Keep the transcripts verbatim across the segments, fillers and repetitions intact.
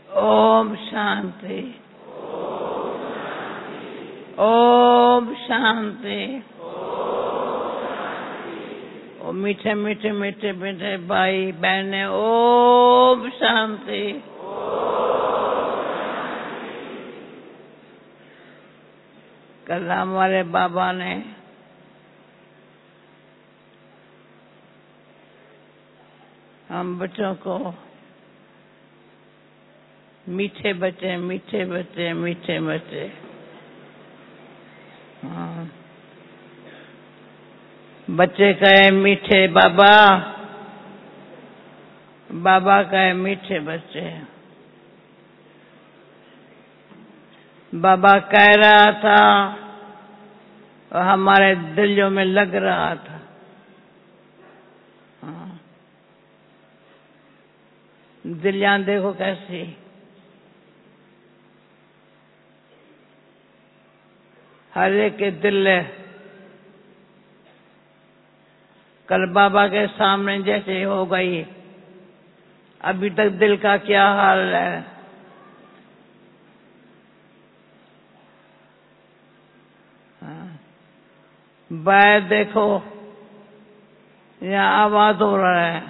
ओम शांति। ओम शांति। ओ मीठे मीठे मीठे मीठे भाई बहने, ओम शांति। कल हमारे बाबा ने हम बच्चों को मीठे बच्चे मीठे बच्चे मीठे बच्चे, हाँ, बच्चे कहे मीठे बाबा, बाबा कहे मीठे बच्चे। बाबा कह रहा था और हमारे दिलों में लग रहा था। हाँ, दिलियां देखो कैसी, हर एक के दिल कल बाबा के सामने जैसे हो गई। अभी तक दिल का क्या हाल है? हाँ, बाहर देखो, यहाँ आवाज हो रहा है,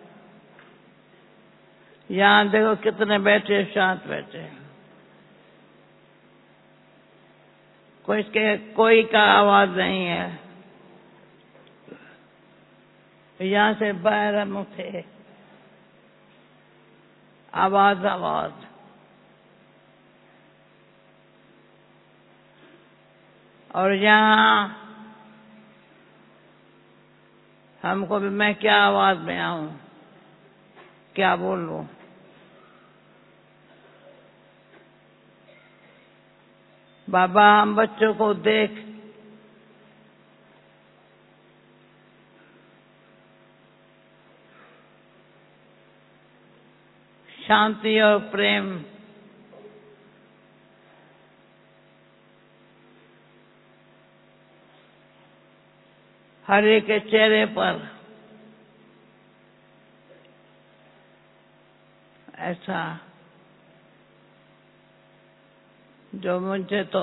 यहाँ देखो कितने बैठे शांत बैठे, कोई के कोई का आवाज नहीं है। यहाँ से बाहर हम उठे, आवाज आवाज। और यहाँ हमको भी, मैं क्या आवाज में आऊं, क्या बोलूं? बाबा हम बच्चों को देख, शांति और प्रेम हर एक के चेहरे पर, ऐसा जो मुझे तो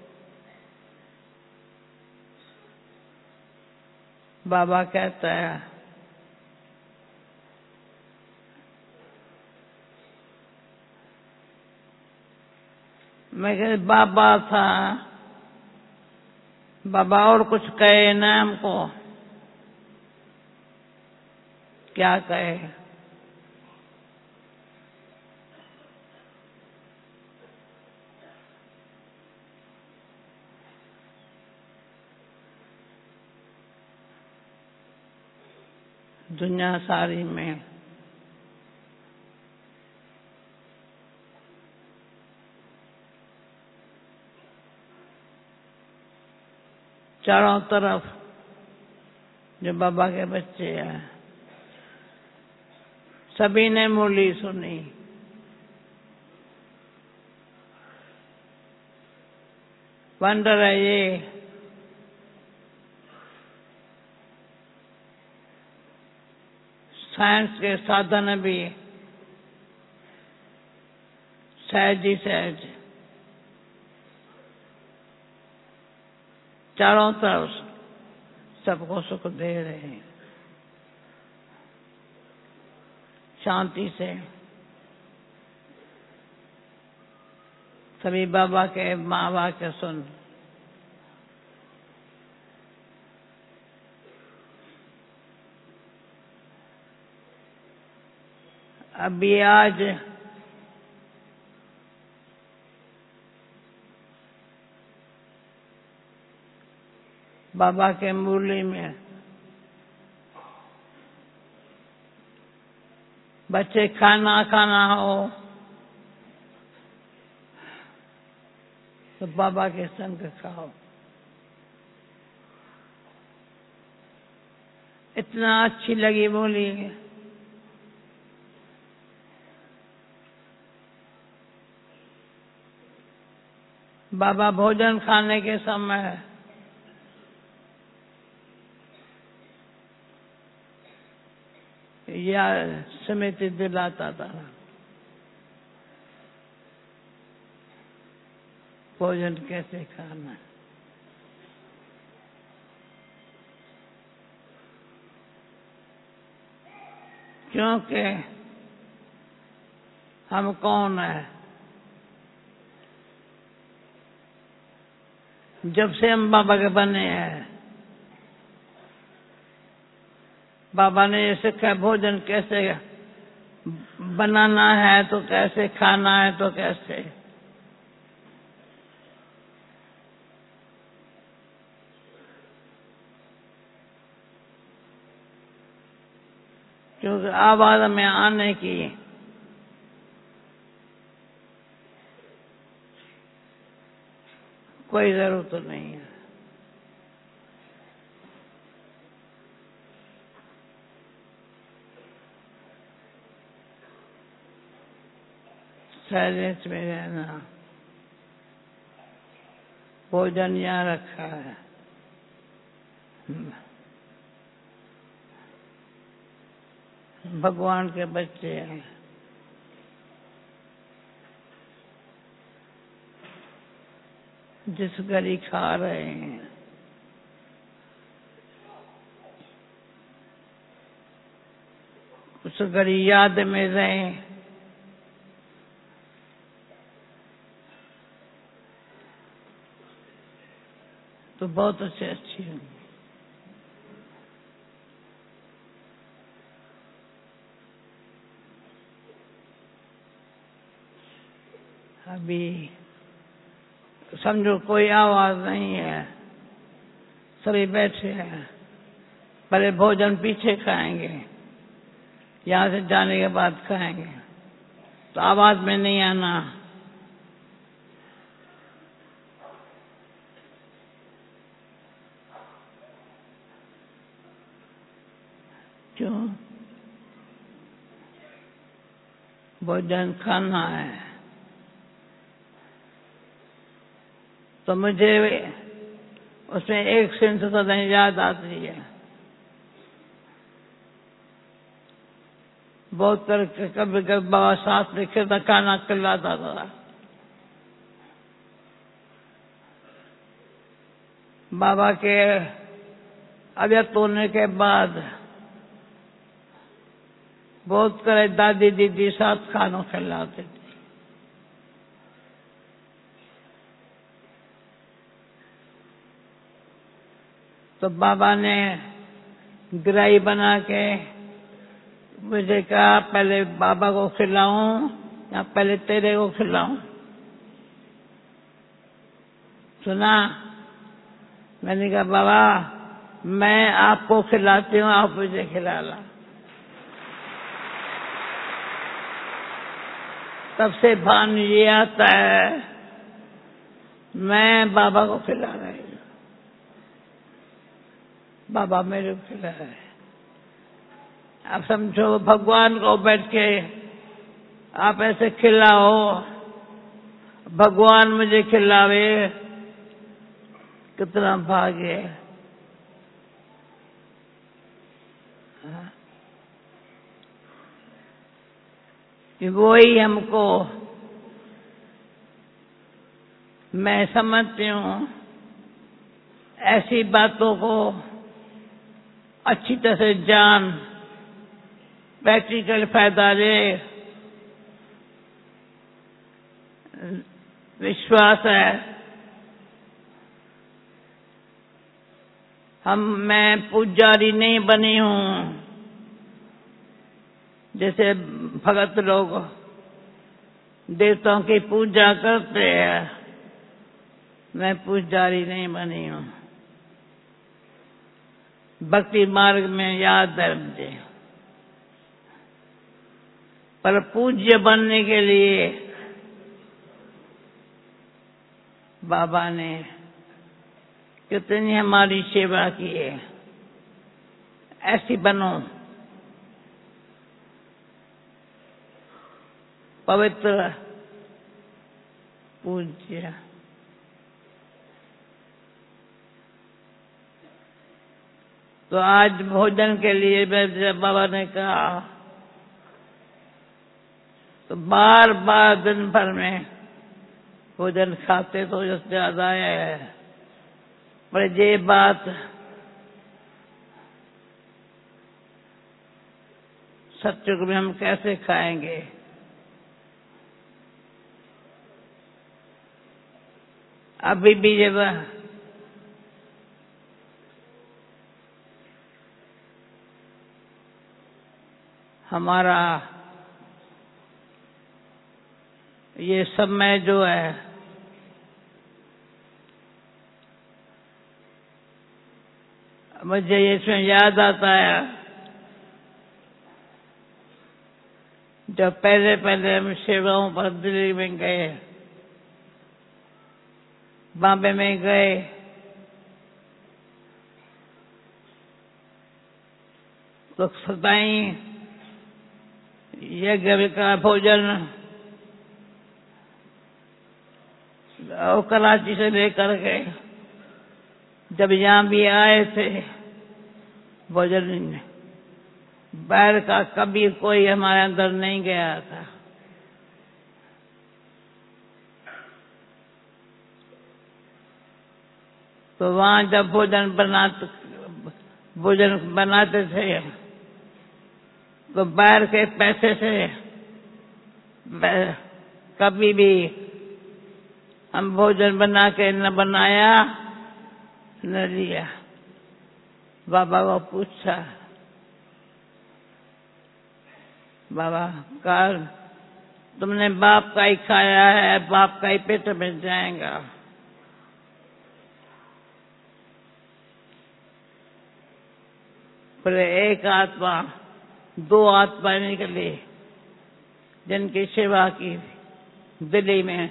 बाबा कहता है, मैं कह बाबा था, बाबा और कुछ कहे ना हमको, क्या कहे? दुनिया सारी में चारों तरफ जो बाबा के बच्चे हैं, सभी ने मुरली सुनी। वंडर है ये, साइंस के साधन भी सहज ही सहज चारों तरफ सबको सुख दे रहे हैं, शांति से। सभी बाबा के माँ बाप के सुन, अभी आज बाबा के मुरली में बच्चे खाना खाना हो तो बाबा के संग खाओ। इतना अच्छी लगी बोली। बाबा भोजन खाने के समय या स्मृति दिलाता था, भोजन कैसे खाना है। क्योंकि हम कौन है? जब से हम बाबा के बने हैं, बाबा ने ये सिखाया भोजन कैसे बनाना है, तो कैसे खाना है, तो कैसे। क्योंकि आवाज में आने की कोई जरूरत नहीं है। साइलेंस में रहना। भोजन यहाँ रखा है, भगवान के बच्चे हैं। जिस घड़ी खा रहे हैं, उस घड़ी याद में रहें, तो बहुत अच्छे अच्छी होंगी। अभी समझो कोई आवाज नहीं है, सभी बैठे हैं, पहले भोजन पीछे खाएंगे, यहाँ से जाने के बाद खाएंगे, तो आवाज में नहीं आना। क्यों? भोजन खाना है। तो मुझे उसमें एक सेंस तो नहीं याद आती है। बहुत करके कभी कभी बाबा साथ लिखे था, खाना खिलाता था। बाबा के अव्यक्त होने के बाद बहुत करे दादी दीदी साथ खाना खिलाते थे। तो बाबा ने ग्राही बना के मुझे कहा, पहले बाबा को खिलाऊं या पहले तेरे को खिलाऊं? सुना? मैंने कहा बाबा मैं आपको खिलाती हूँ, आप मुझे खिला ला। तब से भान ये आता है मैं बाबा को खिला रही हूँ, बाबा मेरे को खिला रहे। आप समझो भगवान को बैठ के आप ऐसे खिलाओ, भगवान मुझे खिलावे, कितना भाग्य है। कि वो ही हमको, मैं समझती हूँ ऐसी बातों को अच्छी तरह से जान, प्रैक्टिकल फायदा ले, विश्वास है। हम मैं पुजारी नहीं बनी हूँ जैसे भगत लोग देवताओं की पूजा करते हैं, मैं पुजारी नहीं बनी हूँ। भक्ति मार्ग में याद है मुझे, पर पूज्य बनने के लिए बाबा ने कितनी हमारी सेवा की है। ऐसी बनो, पवित्र, पूज्य। तो आज भोजन के लिए जब बाबा ने कहा, तो बार बार दिन भर में भोजन खाते तो ज्यादा है, पर ये बात सत्युग में हम कैसे खाएंगे? अभी भी ये हमारा ये समय जो है मुझे इसमें याद आता है जब पहले पहले हम सेवाओं पर दिल्ली में गए, बॉम्बे में गए, तो सदाई यज्ञ का भोजन और कराची से लेकर के जब यहाँ भी आए थे, भोजन बाहर का कभी कोई हमारे अंदर नहीं गया था। तो वहाँ जब भोजन बनाते भोजन बनाते थे तो बाहर के पैसे से कभी भी हम भोजन बना के न बनाया न लिया। बाबा को पूछा, बाबा काल तुमने बाप का ही खाया है, बाप का ही पेट में जाएगा। पर एक आत्मा दो आत्मा निकली जिनकी सेवा की दिल्ली में।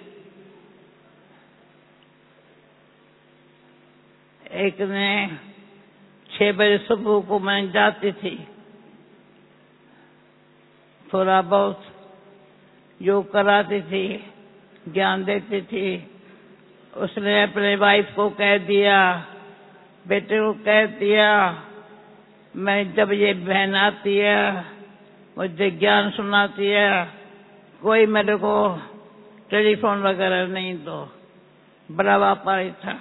एक ने छह बजे सुबह को मैं जाती थी, थोड़ा बहुत योग कराती थी, ज्ञान देती थी। उसने अपने वाइफ को कह दिया, बेटे को कह दिया, मैं जब ये बहन आती है मुझे ज्ञान सुनाती है, कोई मेरे को टेलीफोन वगैरह नहीं दो। बड़ा व्यापारी था।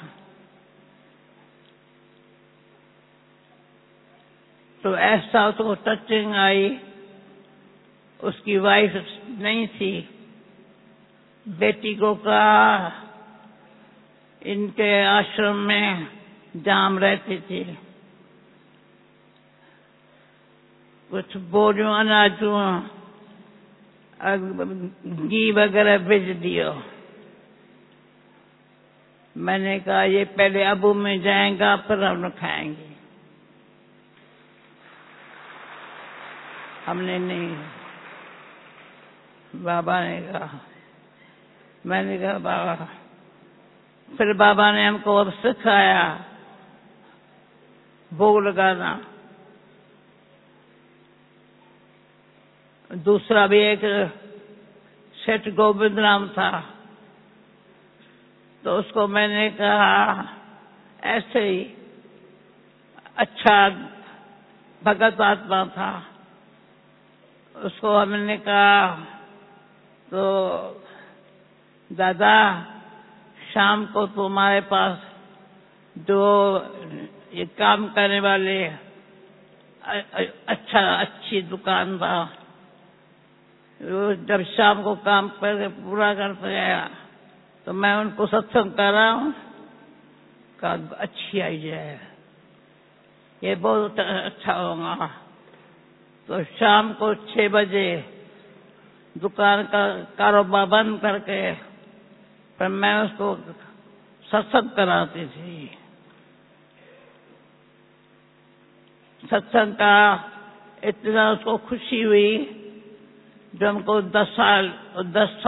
तो ऐसा उसको टचिंग आई, उसकी वाइफ नहीं थी। बेटी को कहा इनके आश्रम में जहाँ हम रहती थी कुछ बोरियों अनाजों घी वगैरह भेज दियो। मैंने कहा ये पहले अबू में जाएगा फिर हम खाएंगे। हमने नहीं। बाबा ने कहा, मैंने कहा बाबा, फिर बाबा ने हमको अब सिखाया भोग लगाना। दूसरा भी एक सेठ गोविंद राम था, तो उसको मैंने कहा ऐसे ही अच्छा भगत आत्मा था। उसको हमने कहा तो दादा शाम को तुम्हारे पास जो ये काम करने वाले अच्छा अच्छी दुकान था, वो जब शाम को काम करके पूरा करते गया तो मैं उनको सत्संग कर रहा हूँ। कहा अच्छी आइडिया है, ये बहुत अच्छा होगा। तो शाम को छह बजे दुकान का कारोबार बंद करके पर मैं उसको सत्संग कराती थी। सत्संग का इतना उसको खुशी हुई जो हमको दस साल दस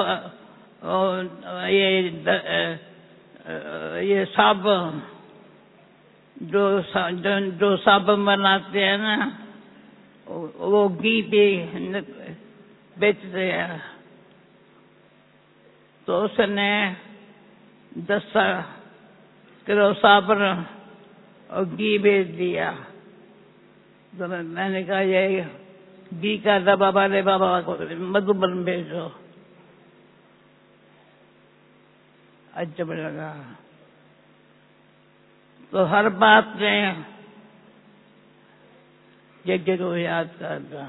ये द, ये साब जो जो, जो साबुन बनाते हैं ना, वो घी भी बेचते हैं। तो उसने दस किलो साबुन और घी बेच दिया। तो मैंने कहा ये घी का डब्बा वाले बाबा को मधुबन भेजो। अजब लगा। तो हर बात में यज्ञ को याद करता,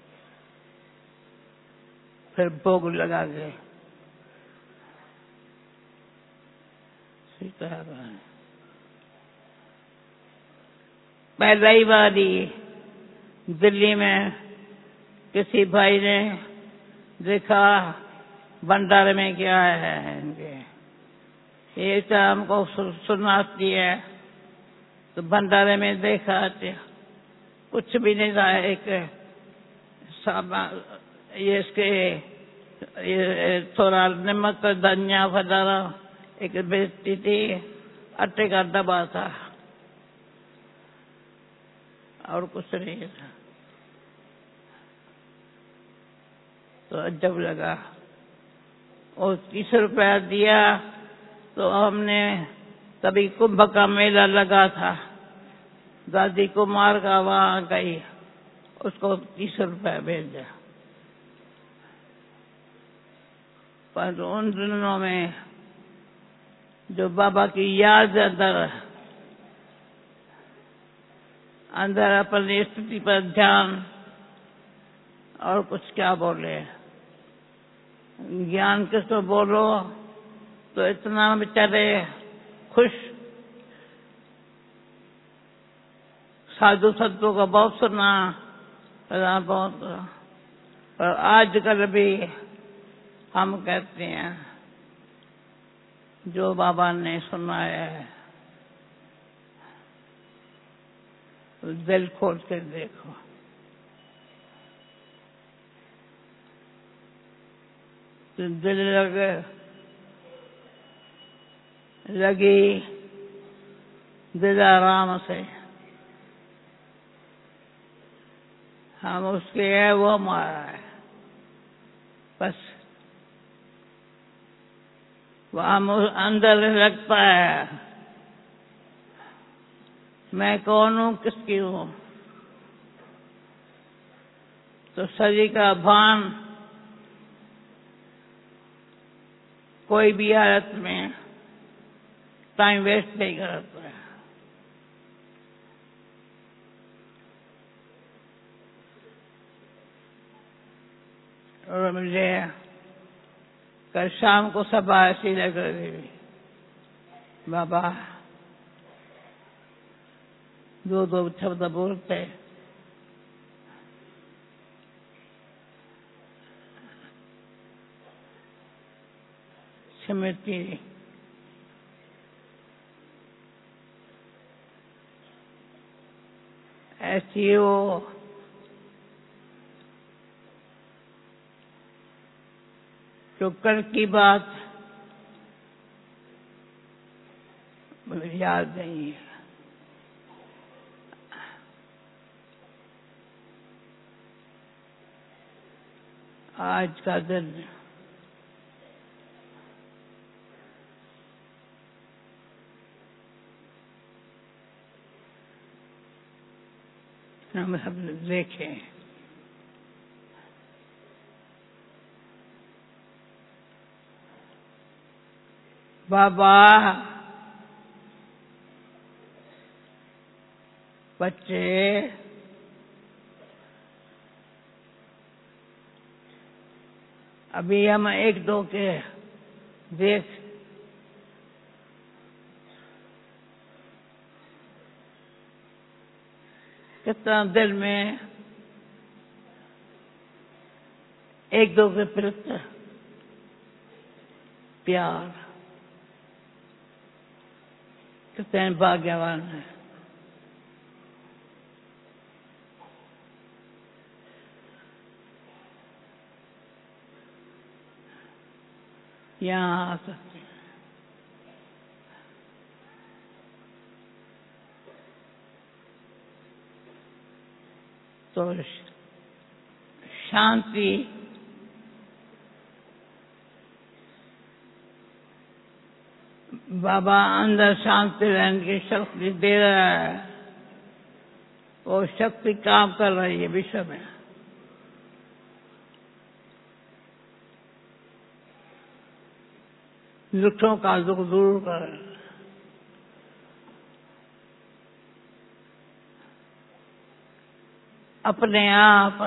फिर भोग लगा के सीताराम। पहली बारी दिल्ली में किसी भाई ने देखा भंडारे में क्या है इनके, ये तो हमको सुनाती है। तो भंडारे में देखा कुछ भी नहीं था, एक ये इसके ये थोड़ा नमक धनिया फदारा एक बेचती थी, आटे का डब्बा था और कुछ नहीं था। तो अजब लगा। और तीस रुपया दिया। तो हमने तभी कुंभ का मेला लगा था, दादी कुमार का, वहां गई, उसको तीस रुपया भेजा। पर उन दिनों में जो बाबा की याद अंदर अंदर अपनी स्थिति पर ध्यान, और कुछ क्या बोले, ज्ञान किसको बोलो तो इतना बेचारे खुश। साधु संतों का बहुत सुना, बहुत, और आजकल भी हम कहते हैं जो बाबा ने सुनाया है तो दिल खोल के देखो। तो दिल लगे लगी दिल आराम से, हम उसके है वो हमारा है, बस वह अंदर लगता है मैं कौन हूं, किसकी हूं। तो शरीर का भान कोई भी हालत में टाइम वेस्ट नहीं करता है। और मुझे कल शाम को सभा ऐसी लग रही, बाबा दो दो शब्द बोलते, स्मृति ऐसी हो जो कल की बात मुझे याद नहीं है। आज का दिन हम सब देखें, बाबा बच्चे अभी हम एक दो के देख कितना दिल में एक दो के प्रति प्यार, कितने भाग्यवान है। यहाँ आ सकते हैं। तो शांति बाबा अंदर शांति रहने की शक्ति दे रहा है, वो शक्ति काम कर रही है विश्व में। दुखों का दुख दूर कर, अपने आप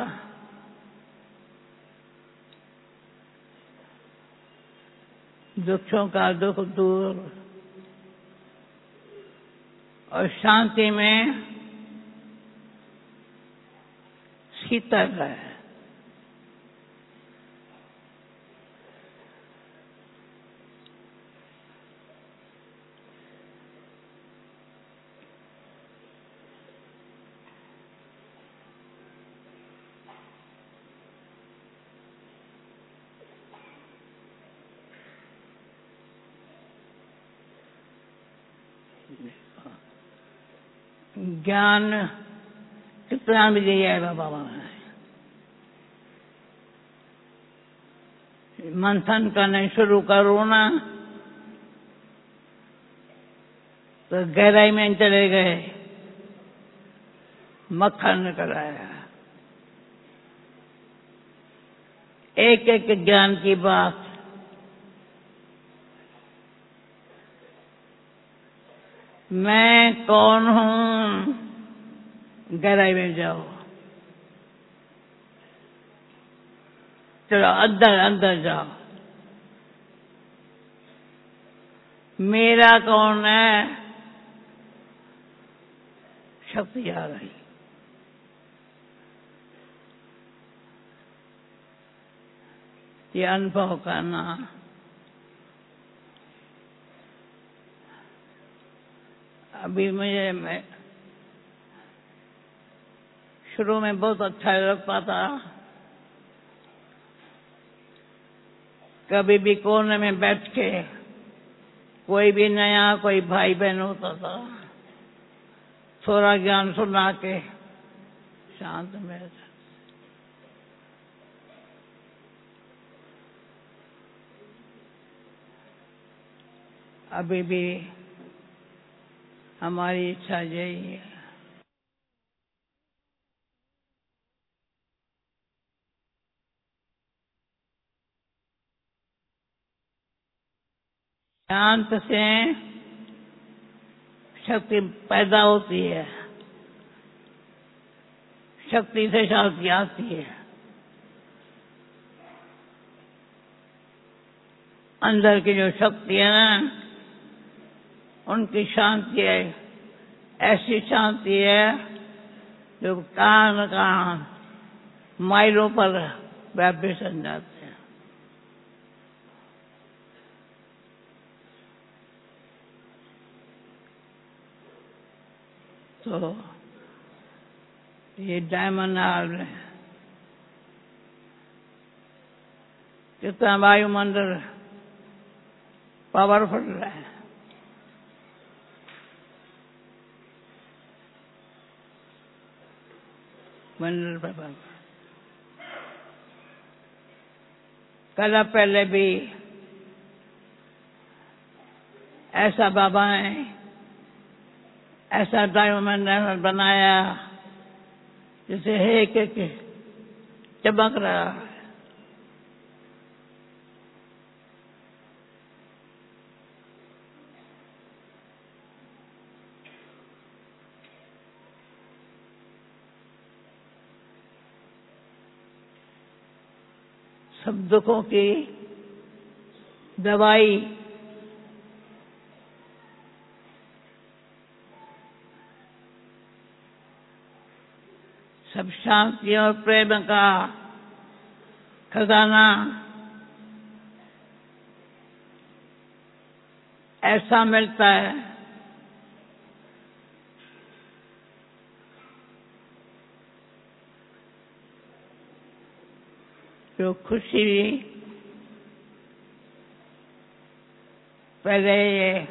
दुखों का दुख दूर और शांति में शीतल है। ज्ञान कितना भी दिया है बाबा ने, मंथन करने शुरू करो ना तो गहराई में चले गए, मक्खन निकल आया। एक एक ज्ञान की बात मैं कौन हूं, गहराई में जाओ, चलो अंदर अंदर जाओ। मेरा कौन है, शक्ति आ गई। ये अनुभव करना अभी मुझे मैं शुरू में बहुत अच्छा लगता था, कभी भी कोने में बैठ के कोई भी नया कोई भाई बहन होता था, थोड़ा ज्ञान सुना के शांत में रहता। अभी भी हमारी इच्छा यही है, शांत से शक्ति पैदा होती है, शक्ति से शांति आती है। अंदर की जो शक्ति है ना, उनकी शांति है, ऐसी शांति है जो कान कान माइलों पर वाइब्रेशन जाते हैं। तो ये डायमंड हार्ट है, कितना वायुमंडल पावरफुल है। मंडल पर कल पहले भी ऐसा बाबा ने ऐसा डायमंड बनाया जैसे है कि चमक रहा है। सब दुखों की दवाई सब शांति और प्रेम का खजाना ऐसा मिलता है जो खुशी पहले ये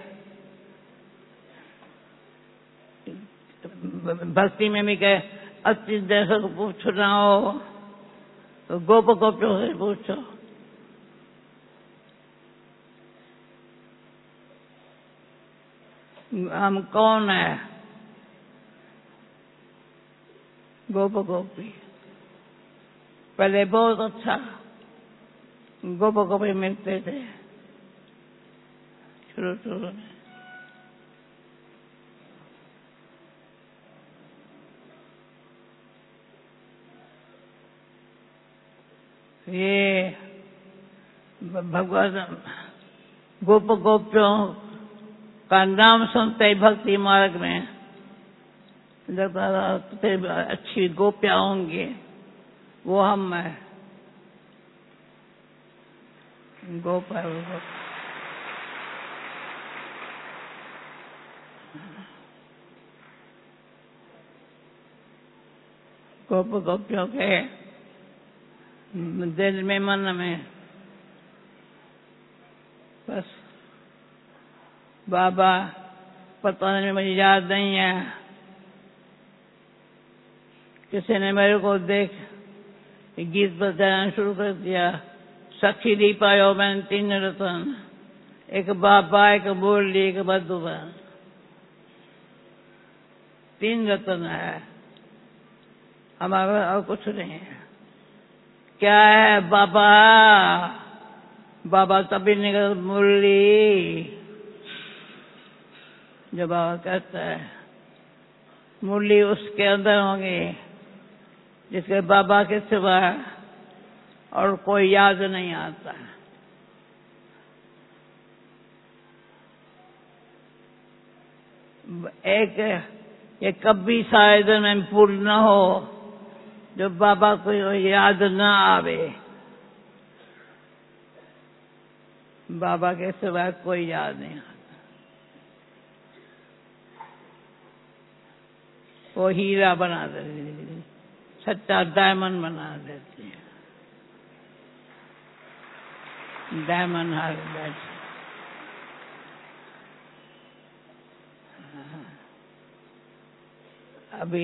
भक्ति में भी कहे अति देश को पूछना हो तो गोप गोपियों से पूछो। हम कौन है, गोप गोपी। पहले बहुत अच्छा गोप गोपी मिलते थे, शुरू शुरू में ये भगवान गोप गोपियों का नाम सुनते ही भक्ति मार्ग में जब अच्छी गोपियां होंगी वो हम है गोप है वो गोप गोपियों के दिल में मन में बस बाबा पता नहीं मुझे याद नहीं है किसी ने मेरे को देख गीत बजाना शुरू कर दिया सखी दी पायो मैंने तीन रतन एक बाबा एक बोली एक बदुबन तीन रतन है हमारा और कुछ नहीं है क्या है बाबा बाबा तभी निकल मुरली जो बाबा कहता है मुरली उसके अंदर होंगी जिसके बाबा के सिवा और कोई याद नहीं आता एक ये कभी शायद में पूर्ण न हो जो बाबा को याद न आवे बाबा के सिवा कोई याद नहीं आता वो हीरा बना देती सच्चा डायमंड बना देती है डायमंड हार बैठ अभी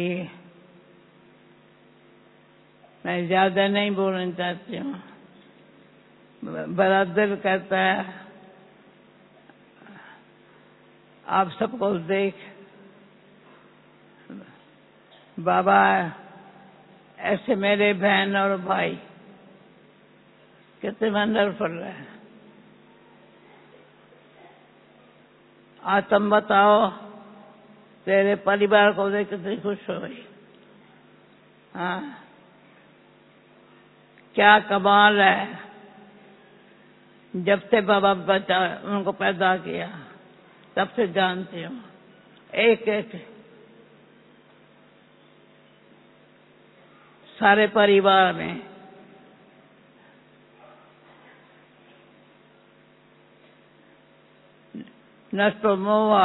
मैं ज्यादा नहीं बोलना चाहती हूँ बड़ा दिल कहता है आप सबको देख बाबा ऐसे मेरे बहन और भाई कितने वंडरफुल है आज तुम बताओ तेरे परिवार को देख कितनी खुश हो गई हाँ क्या कमाल है जब से बाबा बचा उनको पैदा किया तब से जानती हूँ एक एक सारे परिवार में नष्ट मोह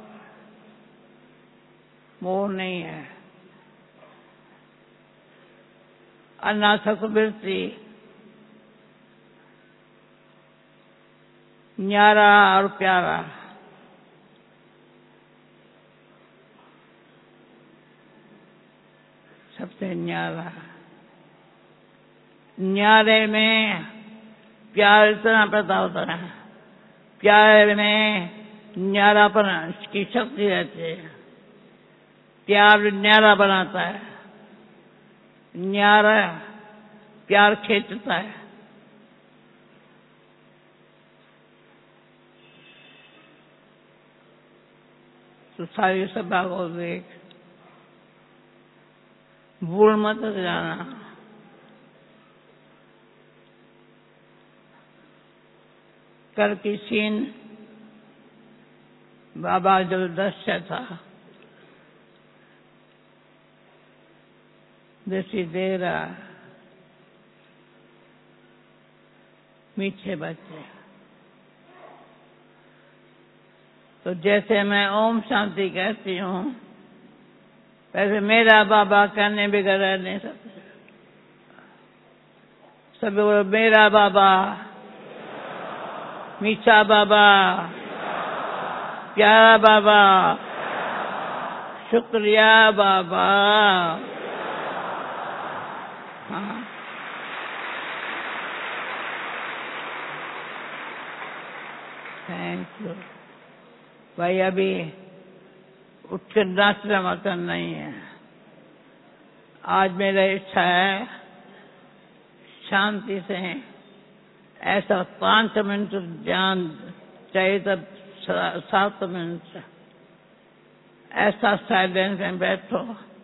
मोह नहीं है अनाथक वृत्ति न्यारा और प्यारा सबसे न्यारा न्यारे में प्यार इतना पैदा होता है प्यार में न्यारापन की शक्ति रहती है प्यार न्यारा बनाता है न्यारा प्यार खींचता है तो सारी सभा को देख भूल मत जाना कर की सीन बाबा जो दृश्य था दृष्टि दे रहा मीठे बच्चे तो जैसे मैं ओम शांति कहती हूँ वैसे मेरा बाबा कहने बिगड़ नहीं सकते सभी बोलो मेरा बाबा मीठा बाबा प्यारा बाबा शुक्रिया बाबा हाँ थैंक यू भाई अभी उठ कर नाचना वाचना नहीं है आज मेरा इच्छा है शांति से ऐसा पांच मिनट ध्यान चाहिए तब सात मिनट ऐसा साइलेंस में बैठो।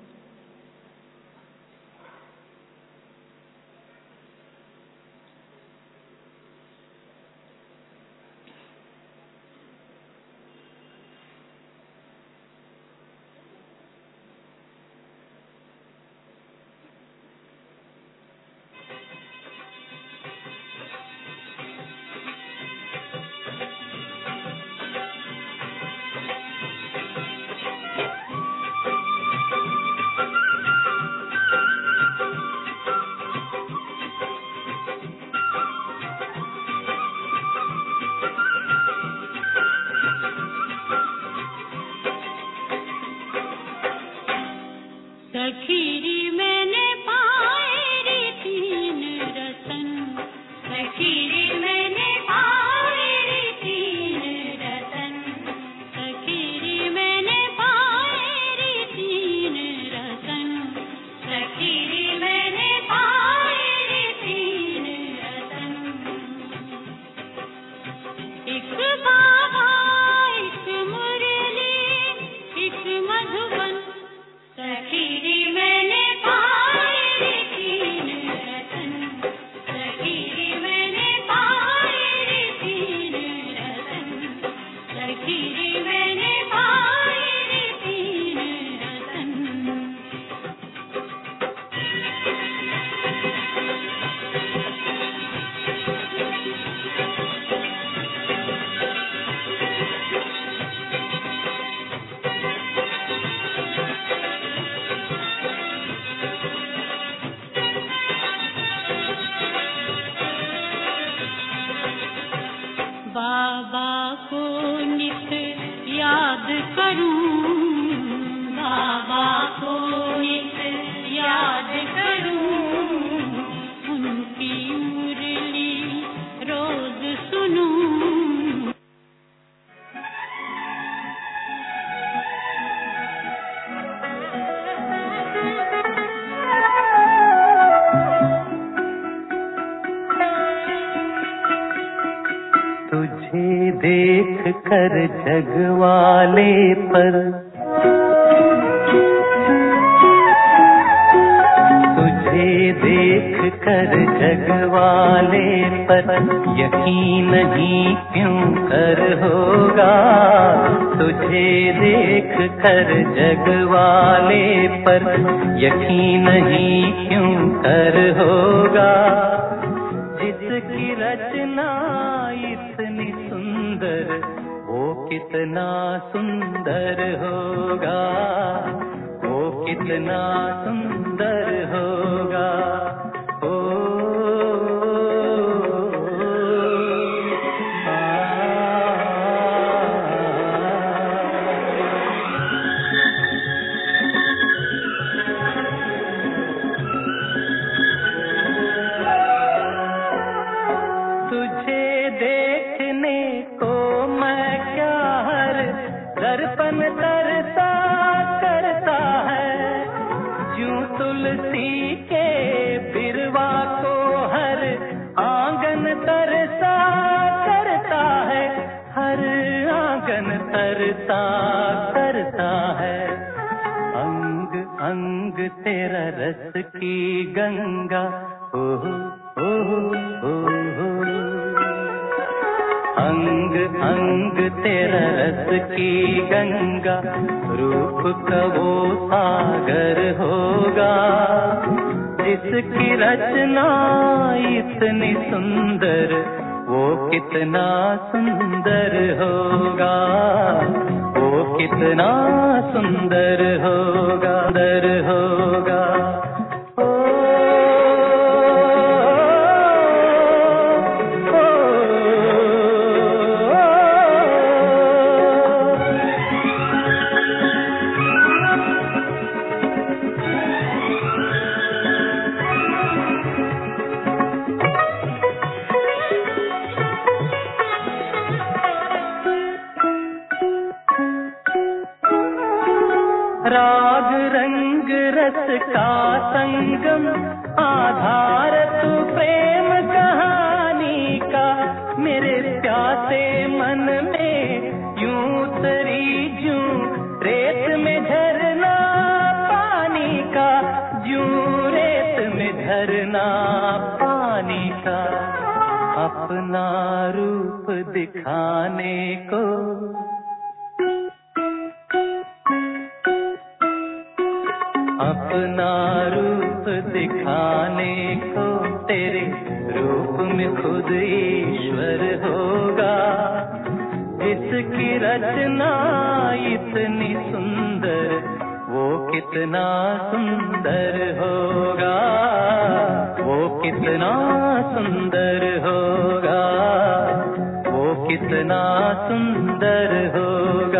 सखीरी मैंने पाए रे तीन रतन, सखीरी मैंने पाए रे तीन रतन, सखीरी मैंने पाए रे तीन रतन, सखीरी मैंने पाए रे तीन रतन। एक बाबा एक मुरली एक मधुबन, सखीरी मैंने पाए रे तीन रतन, सखीरी मैंने पाए रे तीन रतन, सखीरी मैंने पाए रे तीन रतन। बाबा को नित याद करूं, बाबा को नित याद करूं, उनकी मुरली रोज सुनूं। तुझे देख कर जगवाले पर, तुझे देख कर जगवाले पर यकीन नहीं क्यों कर होगा, तुझे देख कर जगवाले पर यकीन नहीं क्यों कर होगा। जिसकी रचना इतनी सुंदर वो कितना सुंदर होगा, वो कितना सुंदर होगा। ओ, तुझे देखने को मैं क्या हर दर्पण तरसा करता है, यूं तुलसी के बिरवा को हर आंगन तरसा करता है, हर आंगन तरसा करता है। अंग अंग तेरा रस की गंगा, ओह ओह ओह, अंग अंग तेरा रस की गंगा, रूप का वो सागर होगा। जिसकी रचना इतनी सुंदर वो कितना सुंदर होगा, वो कितना सुंदर होगा, सुंदर होगा। राग रंग रस का संगम, आधार तू प्रेम कहानी का, मेरे प्यासे मन में यूं उतरी जूं रेत में झरना पानी का, जूं रेत में झरना पानी का। अपना रूप दिखाने को अपना रूप दिखाने को तेरे रूप में खुद ईश्वर होगा। जिसकी रचना इतनी सुंदर वो कितना सुंदर होगा, वो कितना सुंदर होगा, वो कितना सुंदर होगा।